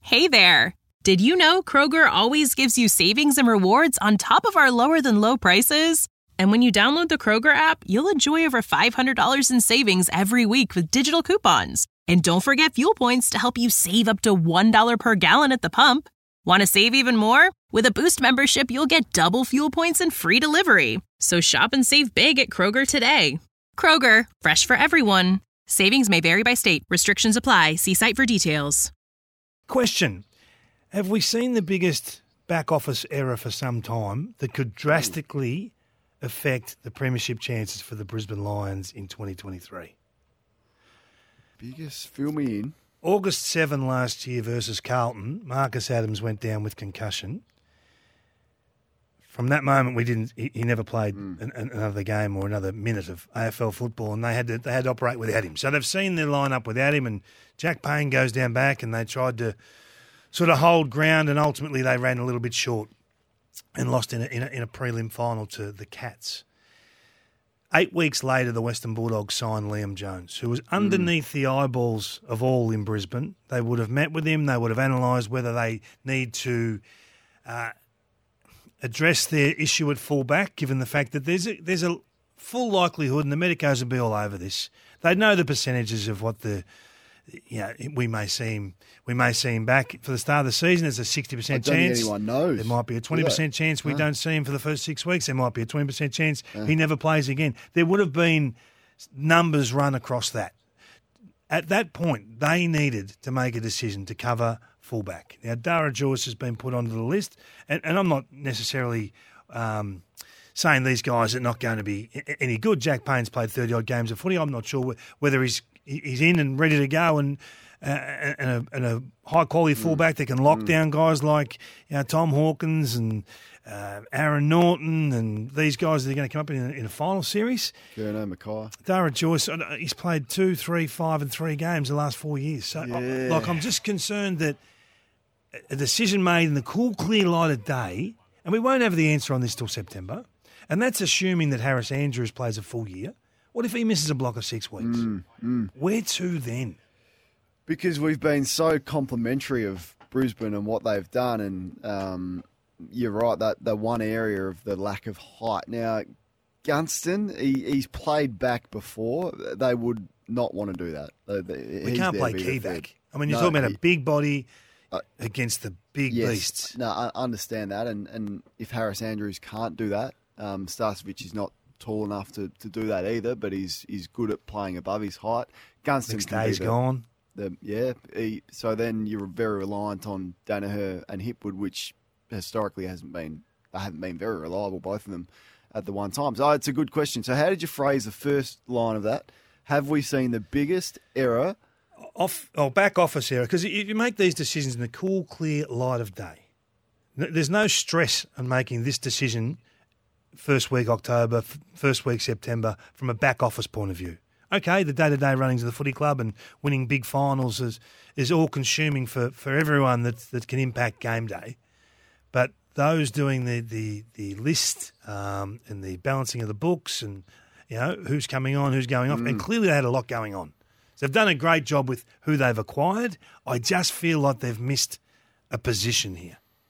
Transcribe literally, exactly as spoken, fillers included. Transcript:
Hey there! Did you know Kroger always gives you savings and rewards on top of our lower-than-low prices? And when you download the Kroger app, you'll enjoy over five hundred dollars in savings every week with digital coupons. And don't forget fuel points to help you save up to one dollar per gallon at the pump. Want to save even more? With a Boost membership, you'll get double fuel points and free delivery. So shop and save big at Kroger today. Kroger, fresh for everyone. Savings may vary by state. Restrictions apply. See site for details. Question. Have we seen the biggest back office error for some time that could drastically affect the premiership chances for the Brisbane Lions in twenty twenty-three? Biggest, fill me in. August seventh last year versus Carlton, Marcus Adams went down with concussion. From that moment, we didn't. He, he never played mm. an, an, another game or another minute of A F L football, and they had to they had to operate without him. So they've seen their lineup without him, and Jack Payne goes down back, and they tried to sort of hold ground, and ultimately they ran a little bit short and lost in a, in a, in a prelim final to the Cats. Eight weeks later, the Western Bulldogs signed Liam Jones, who was underneath mm. the eyeballs of all in Brisbane. They would have met with him. They would have analysed whether they need to uh, address their issue at fullback, given the fact that there's a, there's a full likelihood, and the medicos will be all over this. They know the percentages of what the you know, we may see him. We may see him back for the start of the season. There's a sixty percent I don't chance. think anyone knows. There might be a twenty percent chance we no. don't see him for the first six weeks. There might be a twenty percent chance yeah. he never plays again. There would have been numbers run across that. At that point, they needed to make a decision to cover fullback. Now, Dara Joyce has been put onto the list, and, and I'm not necessarily um, saying these guys are not going to be any good. Jack Payne's played thirty-odd games of footy. I'm not sure whether he's he's in and ready to go, and uh, and, a, and a high-quality fullback that can lock mm. down guys like you know, Tom Hawkins and uh, Aaron Norton and these guys that are going to come up in a, in a final series. Kerno Mackay. Dara Joyce, he's played two, three, five and three games the last four years. So, yeah. I, like, I'm just concerned that a decision made in the cool, clear light of day, and we won't have the answer on this till September, and that's assuming that Harris Andrews plays a full year. What if he misses a block of six weeks? Mm, mm. Where to then? Because we've been so complimentary of Brisbane and what they've done, and um, you're right, that the one area of the lack of height. Now, Gunston, he, he's played back before. They would not want to do that. We He's can't play key back. I mean, you're no, talking about he, a big body uh, against the big yes, beasts. No, I understand that, and, and if Harris Andrews can't do that, um, Starcevic is not tall enough to, to do that either, but he's he's good at playing above his height. Gunston Next can day's be the, gone. The, yeah, he, so then you're very reliant on Danaher and Hipwood, which historically hasn't been, they haven't been very reliable, both of them, at the one time. So it's a good question. So how did you phrase the first line of that? Have we seen the biggest error? Off, oh, back office error, because you make these decisions in the cool, clear light of day. There's no stress on making this decision first week October, first week September, from a back office point of view. Okay, the day-to-day runnings of the footy club and winning big finals is is all consuming for, for everyone that that can impact game day. But those doing the the, the list um, and the balancing of the books and you know who's coming on, who's going off, mm. and clearly they had a lot going on. So they've done a great job with who they've acquired. I just feel like they've missed a position here.